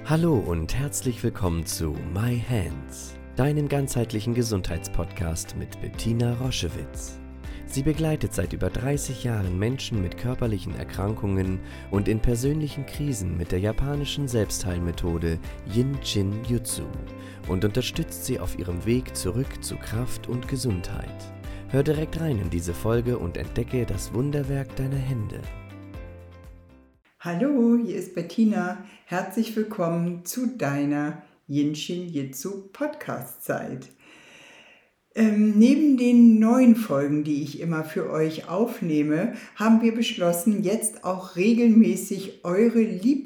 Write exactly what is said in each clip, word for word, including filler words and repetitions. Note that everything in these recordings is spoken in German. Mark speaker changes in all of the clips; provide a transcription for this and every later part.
Speaker 1: Hallo und herzlich willkommen zu My Hands, deinem ganzheitlichen Gesundheitspodcast mit Bettina Roschewitz. Sie begleitet seit über dreißig Jahren Menschen mit körperlichen Erkrankungen und in persönlichen Krisen mit der japanischen Selbstheilmethode Yin-Shin Jutsu und unterstützt sie auf ihrem Weg zurück zu Kraft und Gesundheit. Hör direkt rein in diese Folge und entdecke das Wunderwerk deiner Hände.
Speaker 2: Hallo, hier ist Bettina. Herzlich willkommen zu deiner Yin-Shin Jutsu Podcast-Zeit. Ähm, neben den neuen Folgen, die ich immer für euch aufnehme, haben wir beschlossen, jetzt auch regelmäßig eure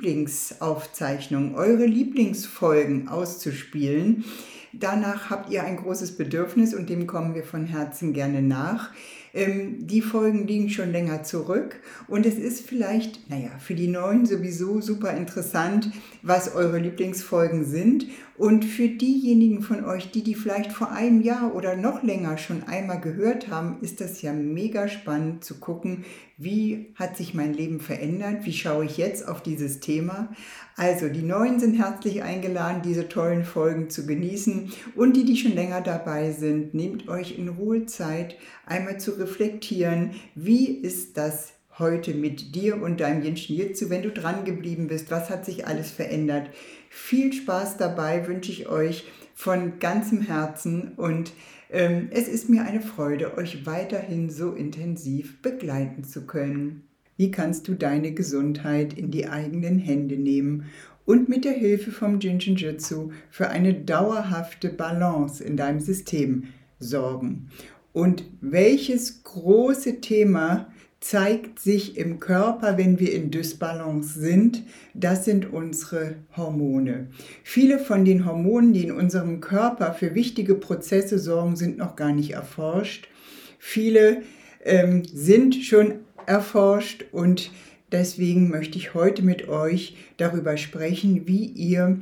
Speaker 2: Lieblingsaufzeichnungen, eure Lieblingsfolgen auszuspielen. Danach habt ihr ein großes Bedürfnis und dem kommen wir von Herzen gerne nach. Ähm, die Folgen liegen schon länger zurück und es ist vielleicht, naja, für die Neuen sowieso super interessant, was eure Lieblingsfolgen sind. Und für diejenigen von euch, die die vielleicht vor einem Jahr oder noch länger schon einmal gehört haben, ist das ja mega spannend zu gucken, wie hat sich mein Leben verändert, wie schaue ich jetzt auf dieses Thema. Also die Neuen sind herzlich eingeladen, diese tollen Folgen zu genießen und die, die schon länger dabei sind, nehmt euch in Ruhe Zeit, einmal zu reflektieren, wie ist das heute mit dir und deinem Yin-Shin Jutsu, wenn du dran geblieben bist, was hat sich alles verändert. Viel Spaß dabei wünsche ich euch von ganzem Herzen und ähm, es ist mir eine Freude, euch weiterhin so intensiv begleiten zu können. Wie kannst du deine Gesundheit in die eigenen Hände nehmen und mit der Hilfe vom Yin-Shin Jutsu für eine dauerhafte Balance in deinem System sorgen? Und welches große Thema zeigt sich im Körper, wenn wir in Dysbalance sind? Das sind unsere Hormone. Viele von den Hormonen, die in unserem Körper für wichtige Prozesse sorgen, sind noch gar nicht erforscht. Viele ähm, sind schon erforscht und deswegen möchte ich heute mit euch darüber sprechen, wie ihr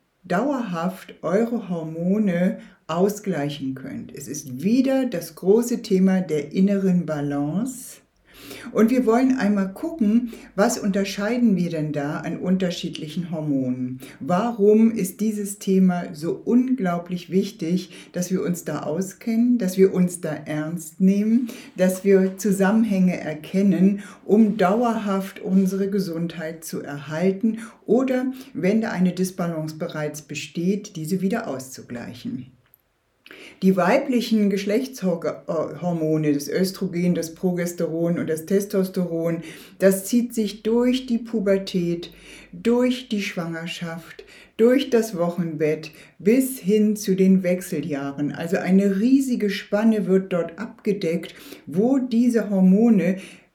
Speaker 2: dauerhaft eure Hormone ausgleichen könnt. Es ist wieder das große Thema der inneren Balance. Und wir wollen einmal gucken, was unterscheiden wir denn da an unterschiedlichen Hormonen? Warum ist dieses Thema so unglaublich wichtig, dass wir uns da auskennen, dass wir uns da ernst nehmen, dass wir Zusammenhänge erkennen, um dauerhaft unsere Gesundheit zu erhalten oder, wenn da eine Disbalance bereits besteht, diese wieder auszugleichen. Die weiblichen Geschlechtshormone, das Östrogen, das Progesteron und das Testosteron, das zieht sich durch die Pubertät, durch die Schwangerschaft, durch das Wochenbett bis hin zu den Wechseljahren. Also eine riesige Spanne wird dort abgedeckt, wo diese Hormone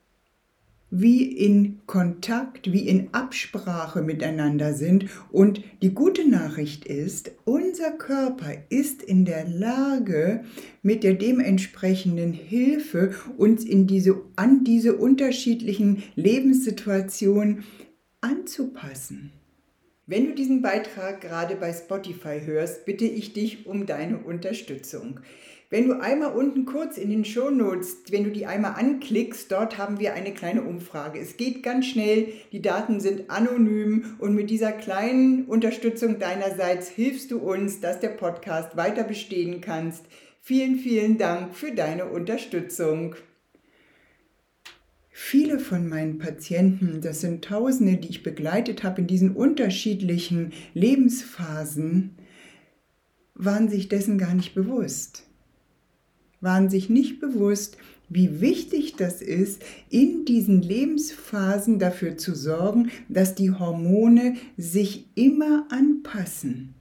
Speaker 2: wie in Kontakt, wie in Absprache miteinander sind. Und die gute Nachricht ist, unser Körper ist in der Lage, mit der dementsprechenden Hilfe uns in diese, an diese unterschiedlichen Lebenssituationen anzupassen. Wenn du diesen Beitrag gerade bei Spotify hörst, bitte ich dich um deine Unterstützung. Wenn du einmal unten kurz in den Shownotes, wenn du die einmal anklickst, dort haben wir eine kleine Umfrage. Es geht ganz schnell, die Daten sind anonym und mit dieser kleinen Unterstützung deinerseits hilfst du uns, dass der Podcast weiter bestehen kann. Vielen, vielen Dank für deine Unterstützung. Viele von meinen Patienten, das sind Tausende, die ich begleitet habe in diesen unterschiedlichen Lebensphasen, waren sich dessen gar nicht bewusst. Waren sich nicht bewusst, wie wichtig das ist, in diesen Lebensphasen dafür zu sorgen, dass die Hormone sich immer anpassen.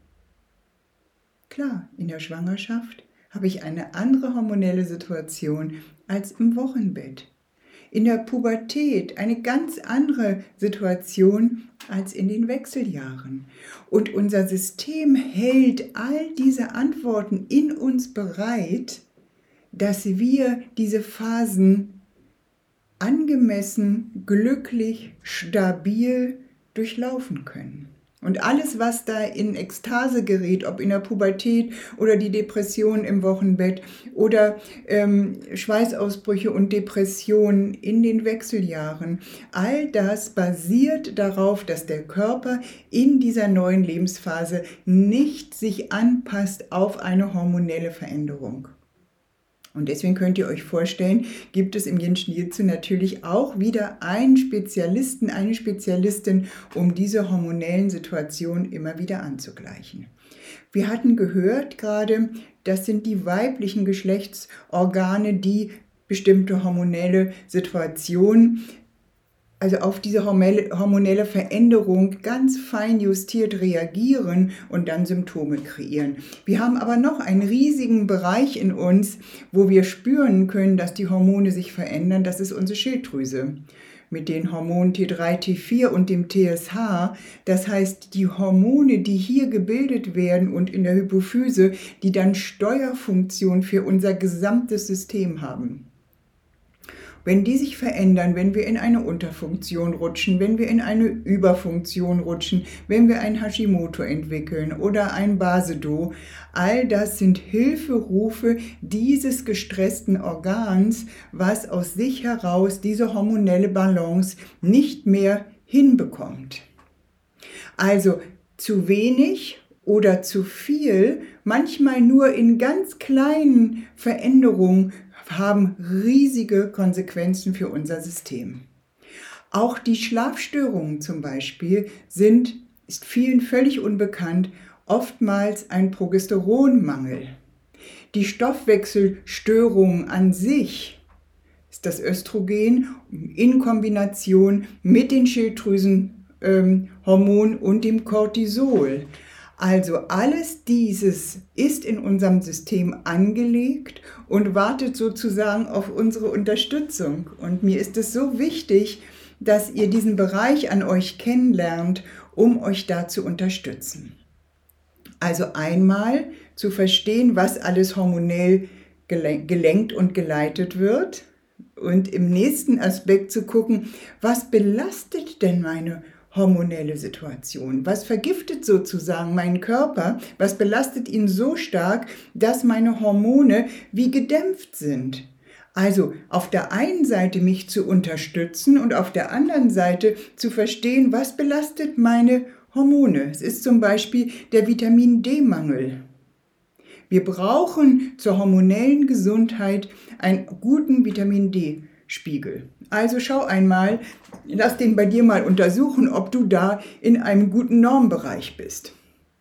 Speaker 2: Klar, in der Schwangerschaft habe ich eine andere hormonelle Situation als im Wochenbett. In der Pubertät eine ganz andere Situation als in den Wechseljahren. Und unser System hält all diese Antworten in uns bereit, dass wir diese Phasen angemessen, glücklich, stabil durchlaufen können. Und alles, was da in Ekstase gerät, ob in der Pubertät oder die Depression im Wochenbett oder ähm, Schweißausbrüche und Depressionen in den Wechseljahren, all das basiert darauf, dass der Körper in dieser neuen Lebensphase nicht sich anpasst auf eine hormonelle Veränderung. Und deswegen könnt ihr euch vorstellen, gibt es im Jinshin Jitsu natürlich auch wieder einen Spezialisten, eine Spezialistin, um diese hormonellen Situationen immer wieder anzugleichen. Wir hatten gehört gerade, das sind die weiblichen Geschlechtsorgane, die bestimmte hormonelle Situationen, also auf diese hormonelle Veränderung ganz fein justiert reagieren und dann Symptome kreieren. Wir haben aber noch einen riesigen Bereich in uns, wo wir spüren können, dass die Hormone sich verändern. Das ist unsere Schilddrüse mit den Hormonen T drei, T vier und dem T S H. Das heißt, die Hormone, die hier gebildet werden und in der Hypophyse, die dann Steuerfunktion für unser gesamtes System haben. Wenn die sich verändern, wenn wir in eine Unterfunktion rutschen, wenn wir in eine Überfunktion rutschen, wenn wir ein Hashimoto entwickeln oder ein Basedow, all das sind Hilferufe dieses gestressten Organs, was aus sich heraus diese hormonelle Balance nicht mehr hinbekommt. Also zu wenig oder zu viel, manchmal nur in ganz kleinen Veränderungen, haben riesige Konsequenzen für unser System. Auch die Schlafstörungen zum Beispiel sind, ist vielen völlig unbekannt, oftmals ein Progesteronmangel. Die Stoffwechselstörungen an sich ist das Östrogen in Kombination mit den Schilddrüsenhormonen und dem Cortisol. Also alles dieses ist in unserem System angelegt und wartet sozusagen auf unsere Unterstützung. Und mir ist es so wichtig, dass ihr diesen Bereich an euch kennenlernt, um euch da zu unterstützen. Also einmal zu verstehen, was alles hormonell gelenkt und geleitet wird und im nächsten Aspekt zu gucken, was belastet denn meine hormonelle Situation? Was vergiftet sozusagen meinen Körper? Was belastet ihn so stark, dass meine Hormone wie gedämpft sind? Also auf der einen Seite mich zu unterstützen und auf der anderen Seite zu verstehen, was belastet meine Hormone. Es ist zum Beispiel der Vitamin-D-Mangel. Wir brauchen zur hormonellen Gesundheit einen guten Vitamin-D-Spiegel. Also schau einmal, lass den bei dir mal untersuchen, ob du da in einem guten Normbereich bist.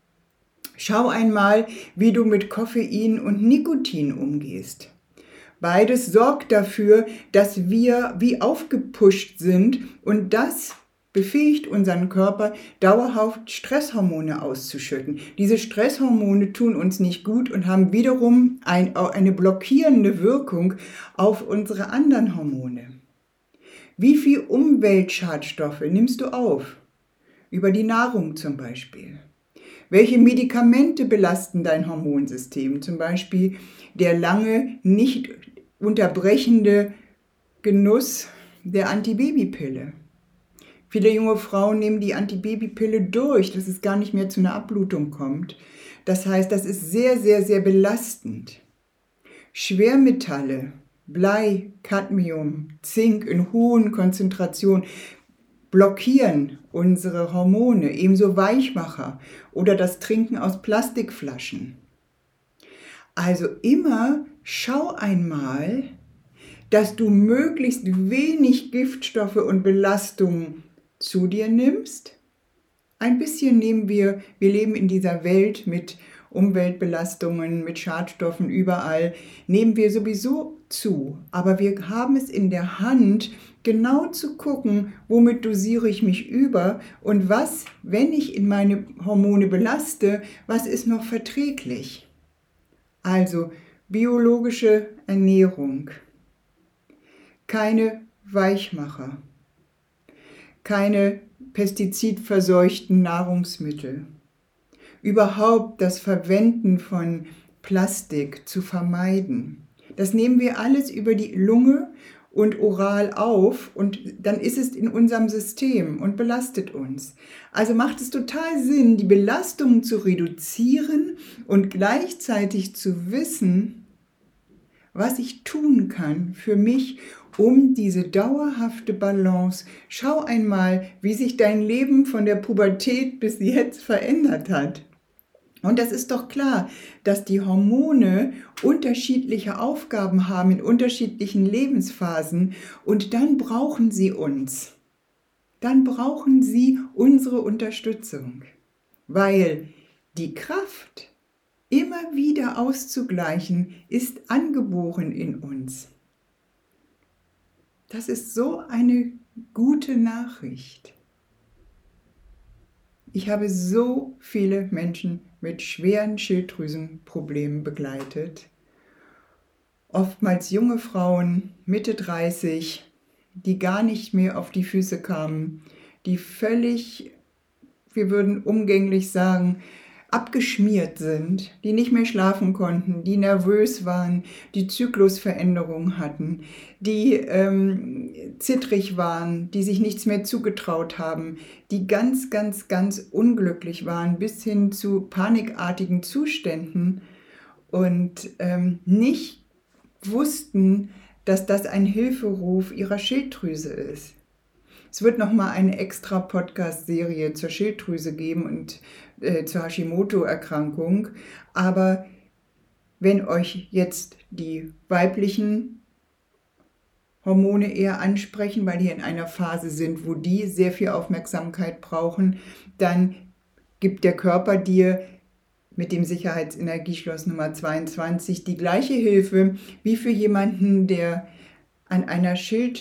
Speaker 2: Schau einmal, wie du mit Koffein und Nikotin umgehst. Beides sorgt dafür, dass wir wie aufgepusht sind und das befähigt unseren Körper, dauerhaft Stresshormone auszuschütten. Diese Stresshormone tun uns nicht gut und haben wiederum ein, eine blockierende Wirkung auf unsere anderen Hormone. Wie viel Umweltschadstoffe nimmst du auf? Über die Nahrung zum Beispiel. Welche Medikamente belasten dein Hormonsystem? Zum Beispiel der lange nicht unterbrechende Genuss der Antibabypille. Viele junge Frauen nehmen die Antibabypille durch, dass es gar nicht mehr zu einer Abblutung kommt. Das heißt, das ist sehr, sehr, sehr belastend. Schwermetalle, Blei, Cadmium, Zink in hohen Konzentrationen blockieren unsere Hormone, ebenso Weichmacher oder das Trinken aus Plastikflaschen. Also immer schau einmal, dass du möglichst wenig Giftstoffe und Belastungen zu dir nimmst. Ein bisschen nehmen wir, wir leben in dieser Welt mit Umweltbelastungen, mit Schadstoffen überall, nehmen wir sowieso zu. Aber wir haben es in der Hand, genau zu gucken, womit dosiere ich mich über und was, wenn ich in meine Hormone belaste, was ist noch verträglich. Also biologische Ernährung, keine Weichmacher, keine pestizidverseuchten Nahrungsmittel. Überhaupt das Verwenden von Plastik zu vermeiden. Das nehmen wir alles über die Lunge und oral auf und dann ist es in unserem System und belastet uns. Also macht es total Sinn, die Belastung zu reduzieren und gleichzeitig zu wissen, was ich tun kann für mich, um diese dauerhafte Balance. Schau einmal, wie sich dein Leben von der Pubertät bis jetzt verändert hat. Und das ist doch klar, dass die Hormone unterschiedliche Aufgaben haben in unterschiedlichen Lebensphasen und dann brauchen sie uns. Dann brauchen sie unsere Unterstützung, weil die Kraft, immer wieder auszugleichen, ist angeboren in uns. Das ist so eine gute Nachricht. Ich habe so viele Menschen mit schweren Schilddrüsenproblemen begleitet. Oftmals junge Frauen, Mitte dreißig, die gar nicht mehr auf die Füße kamen, die völlig, wir würden umgänglich sagen, abgeschmiert sind, die nicht mehr schlafen konnten, die nervös waren, die Zyklusveränderungen hatten, die ähm, zittrig waren, die sich nichts mehr zugetraut haben, die ganz, ganz, ganz unglücklich waren, bis hin zu panikartigen Zuständen und ähm, nicht wussten, dass das ein Hilferuf ihrer Schilddrüse ist. Es wird nochmal eine extra Podcast-Serie zur Schilddrüse geben und äh, zur Hashimoto-Erkrankung. Aber wenn euch jetzt die weiblichen Hormone eher ansprechen, weil die in einer Phase sind, wo die sehr viel Aufmerksamkeit brauchen, dann gibt der Körper dir mit dem Sicherheitsenergieschloss Nummer zweiundzwanzig die gleiche Hilfe wie für jemanden, der an einer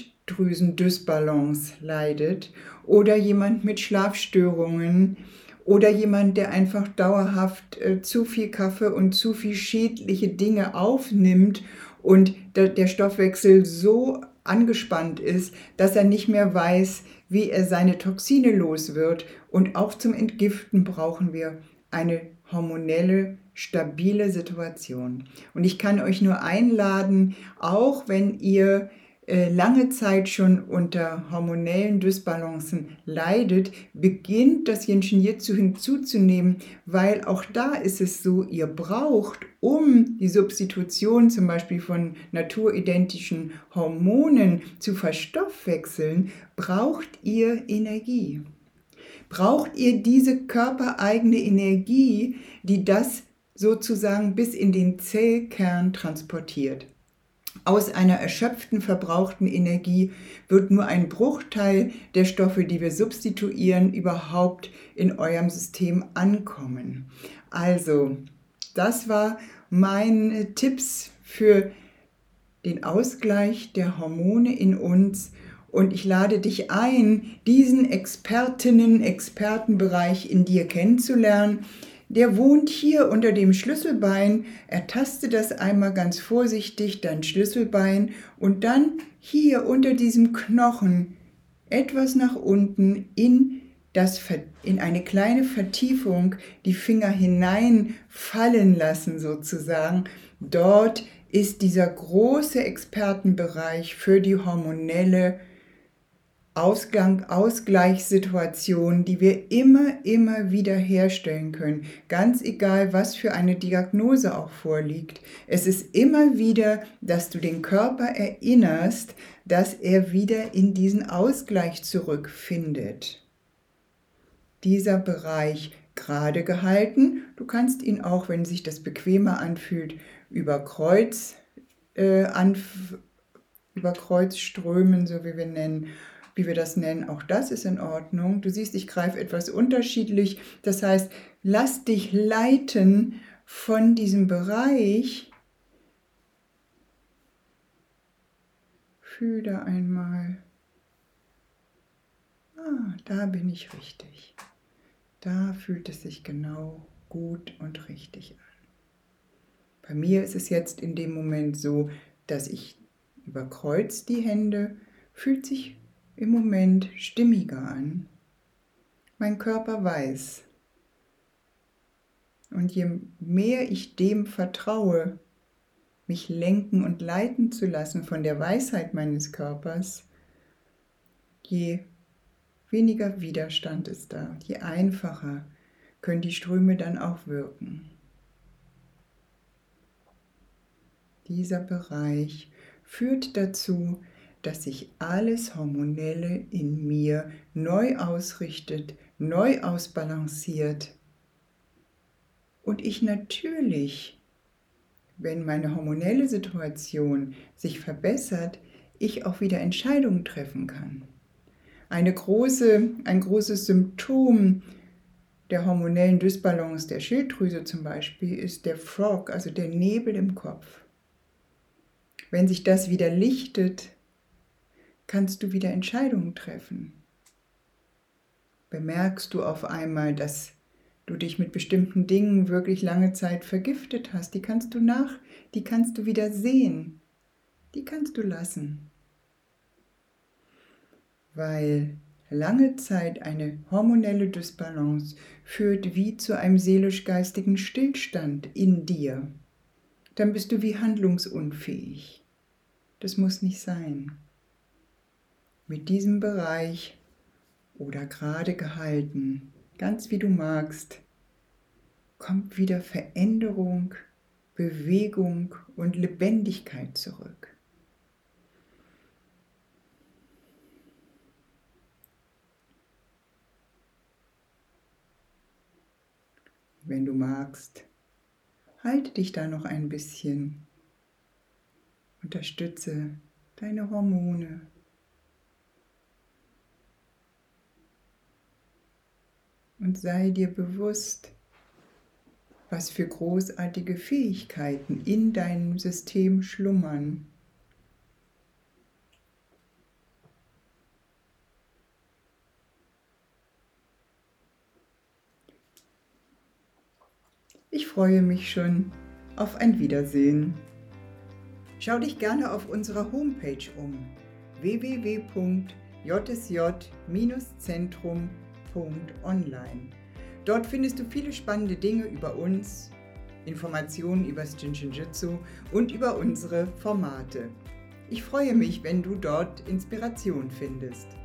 Speaker 2: Schilddrüsendysbalance leidet oder jemand mit Schlafstörungen oder jemand, der einfach dauerhaft äh, zu viel Kaffee und zu viel schädliche Dinge aufnimmt und der, der Stoffwechsel so angespannt ist, dass er nicht mehr weiß, wie er seine Toxine los wird. Und auch zum Entgiften brauchen wir eine hormonelle, stabile Situation. Und ich kann euch nur einladen, auch wenn ihr äh, lange Zeit schon unter hormonellen Dysbalancen leidet, beginnt das Yin-Shin Jitsu hinzuzunehmen, weil auch da ist es so, ihr braucht, um die Substitution zum Beispiel von naturidentischen Hormonen zu verstoffwechseln, braucht ihr Energie. Braucht ihr diese körpereigene Energie, die das sozusagen bis in den Zellkern transportiert. Aus einer erschöpften, verbrauchten Energie wird nur ein Bruchteil der Stoffe, die wir substituieren, überhaupt in eurem System ankommen. Also, das war meine Tipps für den Ausgleich der Hormone in uns. Und ich lade dich ein, diesen Expertinnen, Expertenbereich in dir kennenzulernen. Der wohnt hier unter dem Schlüsselbein. Ertaste das einmal ganz vorsichtig, dein Schlüsselbein. Und dann hier unter diesem Knochen etwas nach unten in, das, in eine kleine Vertiefung die Finger hineinfallen lassen sozusagen. Dort ist dieser große Expertenbereich für die hormonelle Ausgang, Ausgleichssituation, die wir immer, immer wieder herstellen können. Ganz egal, was für eine Diagnose auch vorliegt. Es ist immer wieder, dass du den Körper erinnerst, dass er wieder in diesen Ausgleich zurückfindet. Dieser Bereich gerade gehalten. Du kannst ihn auch, wenn sich das bequemer anfühlt, über Kreuz, äh, anf- über Kreuz strömen, so wie wir nennen. wie wir das nennen, auch das ist in Ordnung. Du siehst, ich greife etwas unterschiedlich. Das heißt, lass dich leiten von diesem Bereich. Fühl da einmal. Ah, da bin ich richtig. Da fühlt es sich genau gut und richtig an. Bei mir ist es jetzt in dem Moment so, dass ich überkreuze die Hände, fühlt sich im Moment stimmiger an. Mein Körper weiß. Und je mehr ich dem vertraue, mich lenken und leiten zu lassen von der Weisheit meines Körpers, je weniger Widerstand ist da, je einfacher können die Ströme dann auch wirken. Dieser Bereich führt dazu, dass sich alles Hormonelle in mir neu ausrichtet, neu ausbalanciert und ich natürlich, wenn meine hormonelle Situation sich verbessert, ich auch wieder Entscheidungen treffen kann. Eine große, ein großes Symptom der hormonellen Dysbalance der Schilddrüse zum Beispiel ist der Fog, also der Nebel im Kopf. Wenn sich das wieder lichtet, kannst du wieder Entscheidungen treffen. Bemerkst du auf einmal, dass du dich mit bestimmten Dingen wirklich lange Zeit vergiftet hast, die kannst du nach, die kannst du wieder sehen, die kannst du lassen. Weil lange Zeit eine hormonelle Dysbalance führt wie zu einem seelisch-geistigen Stillstand in dir. Dann bist du wie handlungsunfähig. Das muss nicht sein. Mit diesem Bereich oder gerade gehalten, ganz wie du magst, kommt wieder Veränderung, Bewegung und Lebendigkeit zurück. Wenn du magst, halte dich da noch ein bisschen. Unterstütze deine Hormone. Und sei dir bewusst, was für großartige Fähigkeiten in deinem System schlummern. Ich freue mich schon auf ein Wiedersehen. Schau dich gerne auf unserer Homepage um w w w punkt j s j Bindestrich zentrum punkt online. Dort findest du viele spannende Dinge über uns, Informationen über das Jinshinjutsu und über unsere Formate. Ich freue mich, wenn du dort Inspiration findest.